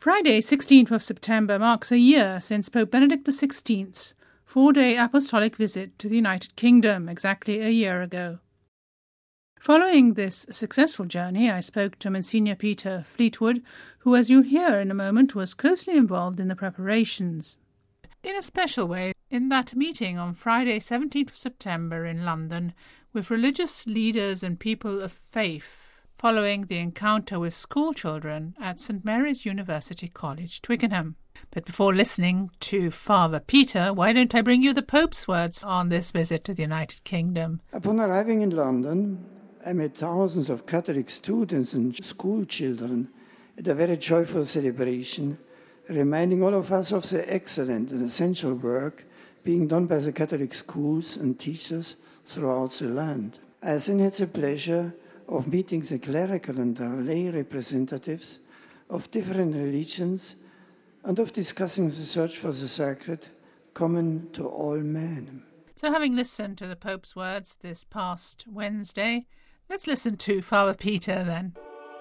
Friday, 16th of September, marks a year since Pope Benedict XVI's four-day apostolic visit to the United Kingdom, exactly a year ago. Following this successful journey, I spoke to Monsignor Peter Fleetwood, who, as you'll hear in a moment, was closely involved in the preparations. In a special way, in that meeting on Friday, 17th of September in London, with religious leaders and people of faith, following the encounter with school children at St Mary's University College, Twickenham. But before listening to Father Peter, why don't I bring you the Pope's words on this visit to the United Kingdom? Upon arriving in London, I met thousands of Catholic students and school children at a very joyful celebration, reminding all of us of the excellent and essential work being done by the Catholic schools and teachers throughout the land. I then had the pleasure of meeting the clerical and lay representatives of different religions and of discussing the search for the sacred common to all men. So having listened to the Pope's words this past Wednesday, let's listen to Father Peter then.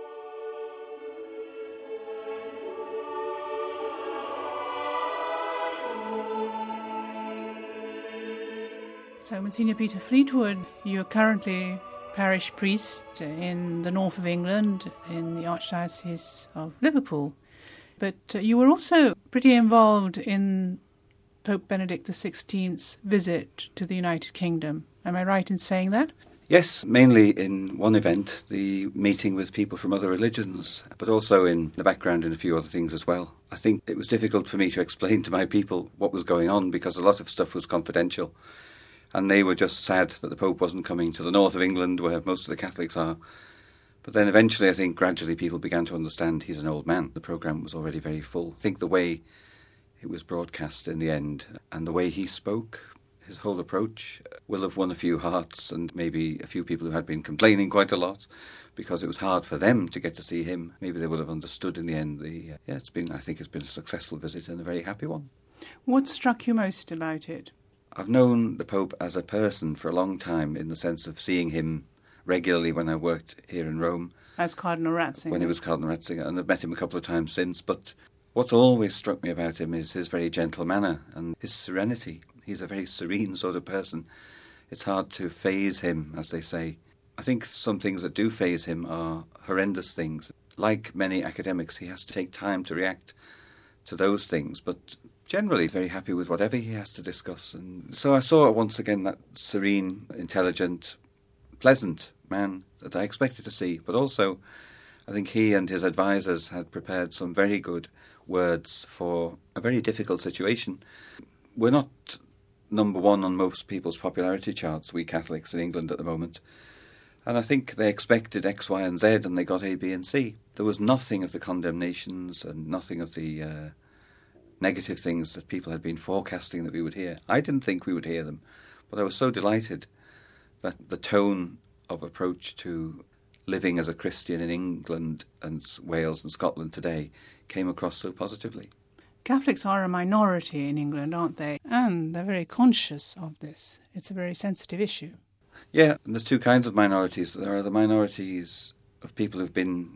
So, Monsignor Peter Fleetwood, you're currently parish priest in the north of England, in the Archdiocese of Liverpool. But you were also pretty involved in Pope Benedict XVI's visit to the United Kingdom. Am I right in saying that? Yes, mainly in one event, the meeting with people from other religions, but also in the background in a few other things as well. I think it was difficult for me to explain to my people what was going on because a lot of stuff was confidential. And they were just sad that the Pope wasn't coming to the north of England where most of the Catholics are. But then eventually, I think, gradually people began to understand he's an old man. The programme was already very full. I think the way it was broadcast in the end and the way he spoke, his whole approach, will have won a few hearts and maybe a few people who had been complaining quite a lot because it was hard for them to get to see him. Maybe they will have understood in the end. I think it's been a successful visit and a very happy one. What struck you most about it? I've known the Pope as a person for a long time in the sense of seeing him regularly when I worked here in Rome. As Cardinal Ratzinger? When he was Cardinal Ratzinger, and I've met him a couple of times since. But what's always struck me about him is his very gentle manner and his serenity. He's a very serene sort of person. It's hard to faze him, as they say. I think some things that do faze him are horrendous things. Like many academics, he has to take time to react to those things, but generally very happy with whatever he has to discuss. And so I saw once again that serene, intelligent, pleasant man that I expected to see. But also I think he and his advisors had prepared some very good words for a very difficult situation. We're not number one on most people's popularity charts, we Catholics in England at the moment. And I think they expected X, Y and Z and they got A, B and C. There was nothing of the condemnations and nothing of the negative things that people had been forecasting that we would hear. I didn't think we would hear them, but I was so delighted that the tone of approach to living as a Christian in England and Wales and Scotland today came across so positively. Catholics are a minority in England, aren't they? And they're very conscious of this. It's a very sensitive issue. Yeah, and there's two kinds of minorities. There are the minorities of people who've been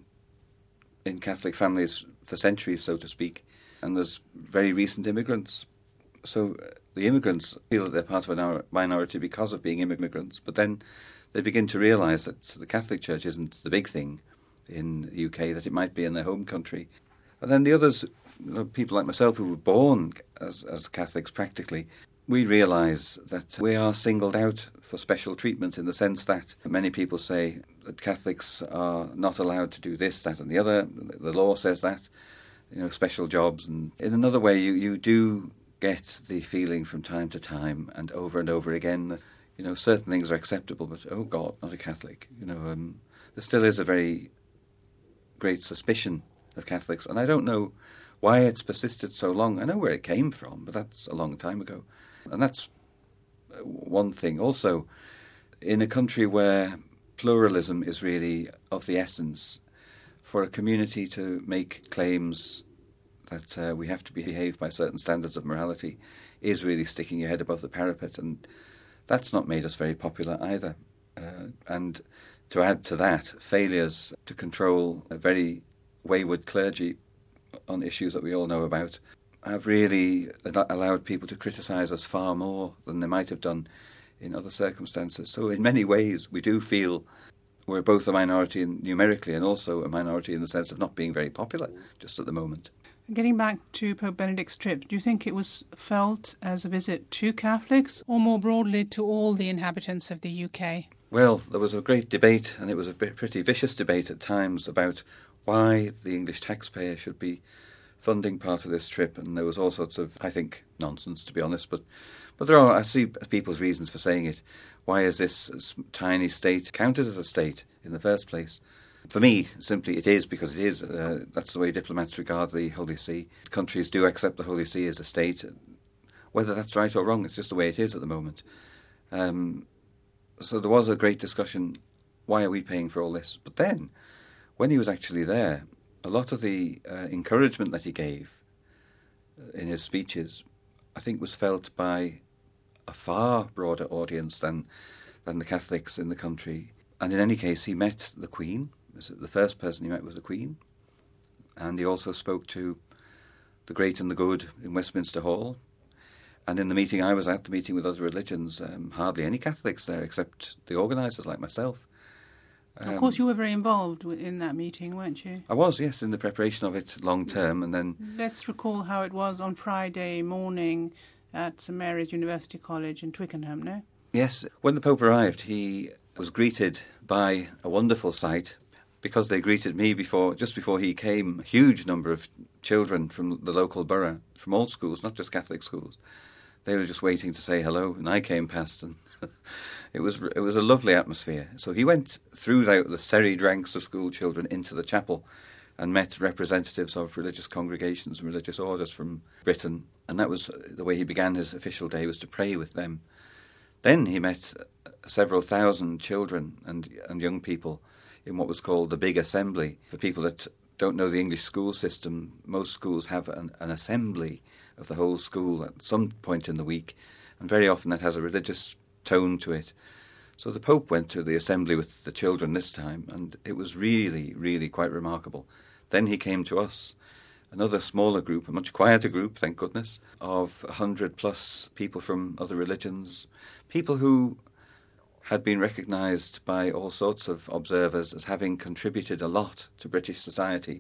in Catholic families for centuries, so to speak, and there's very recent immigrants. So the immigrants feel that they're part of a minority because of being immigrants, but then they begin to realise that the Catholic Church isn't the big thing in the UK that it might be in their home country. And then the others, people like myself who were born as Catholics practically, we realise that we are singled out for special treatment in the sense that many people say that Catholics are not allowed to do this, that and the other. The law says that, special jobs. And in another way, you do get the feeling from time to time and over again that, certain things are acceptable, but, oh God, not a Catholic. There still is a very great suspicion of Catholics, and I don't know why it's persisted so long. I know where it came from, but that's a long time ago. And that's one thing. Also, in a country where pluralism is really of the essence, for a community to make claims that we have to behave by certain standards of morality is really sticking your head above the parapet, and that's not made us very popular either. And to add to that, failures to control a very wayward clergy on issues that we all know about, have really allowed people to criticise us far more than they might have done in other circumstances. So in many ways, we do feel we're both a minority numerically and also a minority in the sense of not being very popular just at the moment. Getting back to Pope Benedict's trip, do you think it was felt as a visit to Catholics or more broadly to all the inhabitants of the UK? Well, there was a great debate, and it was a pretty vicious debate at times, about why the English taxpayer should be funding part of this trip, and there was all sorts of, I think, nonsense, to be honest, but I see people's reasons for saying it. Why is this tiny state counted as a state in the first place? For me, simply it is because it is. That's the way diplomats regard the Holy See. Countries do accept the Holy See as a state. Whether that's right or wrong, it's just the way it is at the moment. So there was a great discussion, why are we paying for all this? But then, when he was actually there, a lot of the encouragement that he gave in his speeches, I think, was felt by a far broader audience than the Catholics in the country. And in any case, he met the Queen. The first person he met was the Queen. And he also spoke to the great and the good in Westminster Hall. And in the meeting I was at, the meeting with other religions, hardly any Catholics there except the organisers like myself. Of course, you were very involved in that meeting, weren't you? I was, yes, in the preparation of it long term. And then let's recall how it was on Friday morning at St Mary's University College in Twickenham, no? Yes, when the Pope arrived, he was greeted by a wonderful sight. Because they greeted me just before he came, a huge number of children from the local borough, from all schools, not just Catholic schools. They were just waiting to say hello, and I came past, and it was a lovely atmosphere. So he went through the serried ranks of school children into the chapel and met representatives of religious congregations and religious orders from Britain, and that was the way he began his official day, was to pray with them. Then he met several thousand children and young people in what was called the Big Assembly. For people that don't know the English school system, most schools have an assembly of the whole school at some point in the week, and very often that has a religious tone to it. So the Pope went to the assembly with the children this time, and it was really, really quite remarkable. Then he came to us, another smaller group, a much quieter group, thank goodness, of 100 plus people from other religions, people who had been recognised by all sorts of observers as having contributed a lot to British society,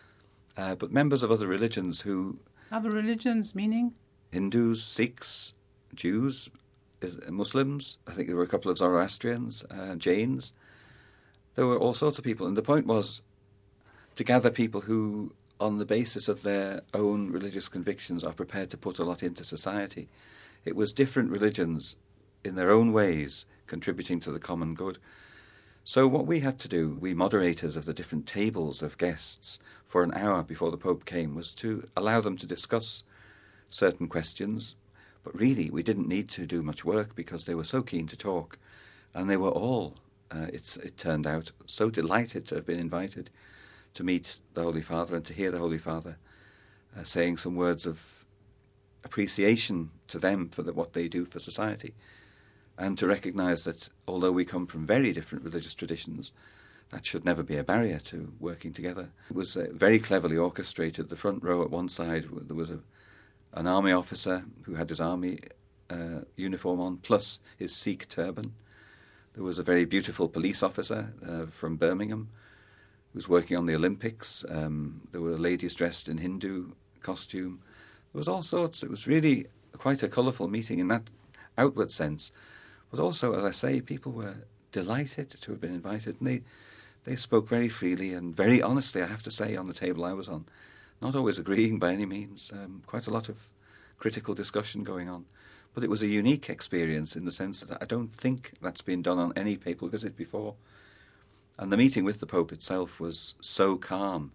but members of other religions who... Other religions, meaning? Hindus, Sikhs, Jews, Muslims. I think there were a couple of Zoroastrians, Jains. There were all sorts of people, and the point was to gather people who, on the basis of their own religious convictions, are prepared to put a lot into society. It was different religions in their own ways contributing to the common good. So what we had to do, we moderators of the different tables of guests, for an hour before the Pope came, was to allow them to discuss certain questions. But really, we didn't need to do much work because they were so keen to talk. And they were all, it turned out, so delighted to have been invited to meet the Holy Father and to hear the Holy Father saying some words of appreciation to them for what they do for society. And to recognise that although we come from very different religious traditions, that should never be a barrier to working together. It was very cleverly orchestrated. The front row at one side, there was an army officer who had his army uniform on, plus his Sikh turban. There was a very beautiful police officer from Birmingham who was working on the Olympics. There were ladies dressed in Hindu costume. There was all sorts. It was really quite a colourful meeting in that outward sense. But also, as I say, people were delighted to have been invited, and they spoke very freely and very honestly, I have to say, on the table I was on. Not always agreeing by any means, quite a lot of critical discussion going on. But it was a unique experience in the sense that I don't think that's been done on any papal visit before. And the meeting with the Pope itself was so calm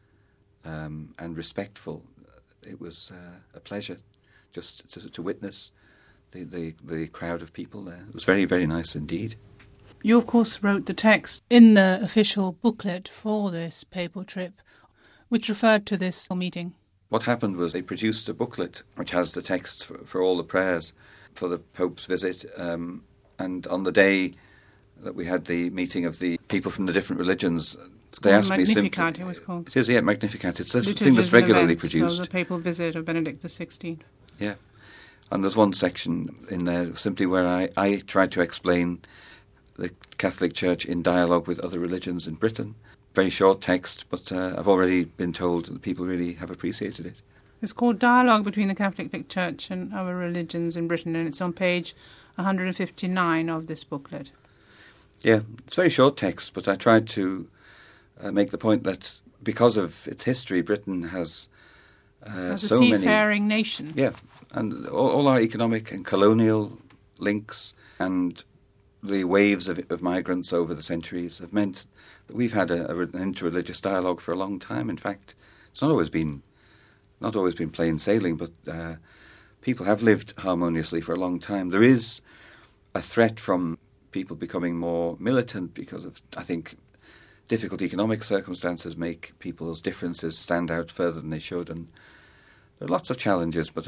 and respectful. It was a pleasure just to witness the crowd of people there. It was very, very nice indeed. You, of course, wrote the text in the official booklet for this papal trip, which referred to this meeting. What happened was they produced a booklet which has the text for all the prayers for the Pope's visit, and on the day that we had the meeting of the people from the different religions, they asked me Magnificat, simply. It was called. It is, yeah, Magnificat. It's a Liturgies thing that's and regularly Events, produced. So the papal visit of Benedict XVI. Yeah. And there's one section in there simply where I tried to explain the Catholic Church in dialogue with other religions in Britain. Very short text, but I've already been told that people really have appreciated it. It's called Dialogue Between the Catholic Church and Other Religions in Britain, and it's on page 159 of this booklet. Yeah, it's very short text, but I tried to make the point that because of its history, Britain has As a so many seafaring nation. Yeah, and all our economic and colonial links and the waves of migrants over the centuries have meant that we've had an interreligious dialogue for a long time. In fact, it's not always been plain sailing, but people have lived harmoniously for a long time. There is a threat from people becoming more militant because of, I think, difficult economic circumstances make people's differences stand out further than they should, and there are lots of challenges, but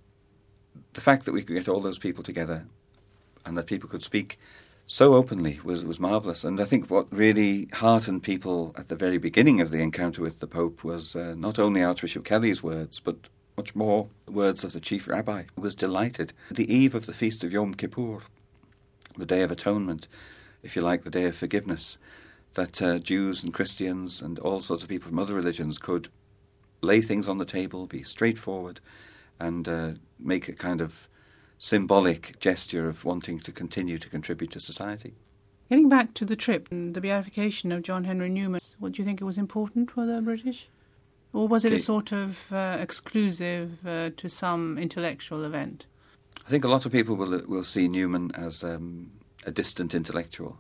the fact that we could get all those people together and that people could speak so openly was marvellous. And I think what really heartened people at the very beginning of the encounter with the Pope was not only Archbishop Kelly's words, but much more the words of the chief rabbi, who was delighted. The eve of the feast of Yom Kippur, the Day of Atonement, if you like, the Day of Forgiveness, that Jews and Christians and all sorts of people from other religions could lay things on the table, be straightforward, and make a kind of symbolic gesture of wanting to continue to contribute to society. Getting back to the trip and the beatification of John Henry Newman, what do you think it was important for the British? Or was it a sort of exclusive to some intellectual event? I think a lot of people will see Newman as a distant intellectual.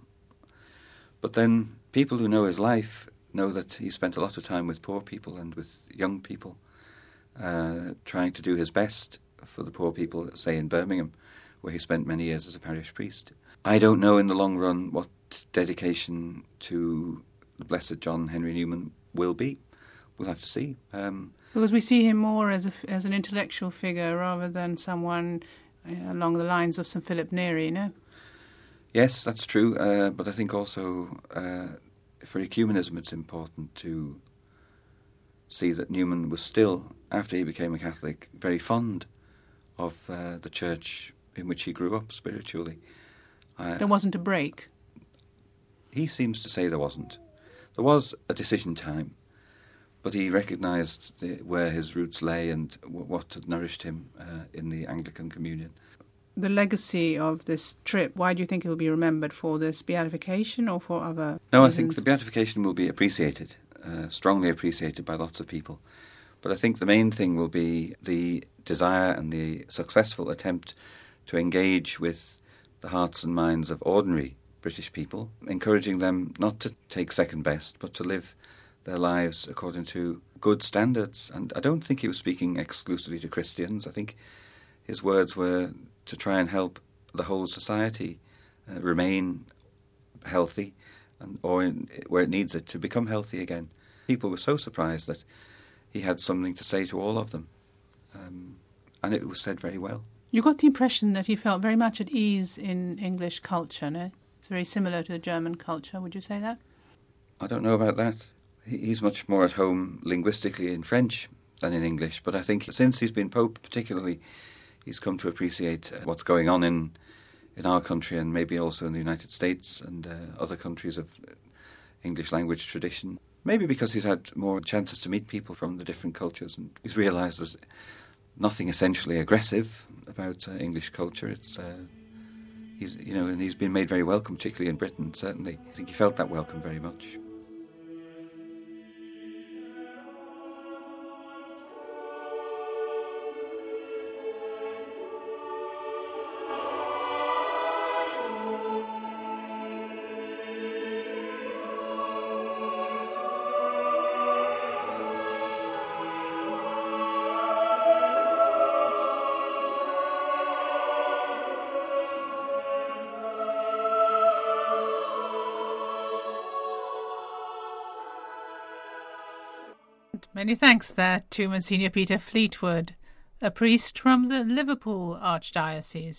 But then people who know his life know that he spent a lot of time with poor people and with young people, trying to do his best for the poor people, say in Birmingham, where he spent many years as a parish priest. I don't know in the long run what dedication to the Blessed John Henry Newman will be. We'll have to see. Because we see him more as an intellectual figure rather than someone along the lines of St. Philip Neri, no? Yes, that's true, but I think also for ecumenism it's important to see that Newman was still, after he became a Catholic, very fond of the church in which he grew up spiritually. There wasn't a break? He seems to say there wasn't. There was a decision time, but he recognised where his roots lay and what had nourished him in the Anglican Communion. The legacy of this trip, why do you think it will be remembered? For this beatification or for other No, reasons? I think the beatification will be appreciated, strongly appreciated by lots of people. But I think the main thing will be the desire and the successful attempt to engage with the hearts and minds of ordinary British people, encouraging them not to take second best, but to live their lives according to good standards. And I don't think he was speaking exclusively to Christians. I think his words were to try and help the whole society remain healthy, or where it needs it, to become healthy again. People were so surprised that he had something to say to all of them, and it was said very well. You got the impression that he felt very much at ease in English culture, no? It's very similar to the German culture, would you say that? I don't know about that. He's much more at home linguistically in French than in English, but I think since he's been Pope particularly, he's come to appreciate what's going on in our country and maybe also in the United States and other countries of English language tradition. Maybe because he's had more chances to meet people from the different cultures, and he's realised there's nothing essentially aggressive about English culture. It's and he's been made very welcome, particularly in Britain. Certainly, I think he felt that welcome very much. Many thanks there to Monsignor Peter Fleetwood, a priest from the Liverpool Archdiocese.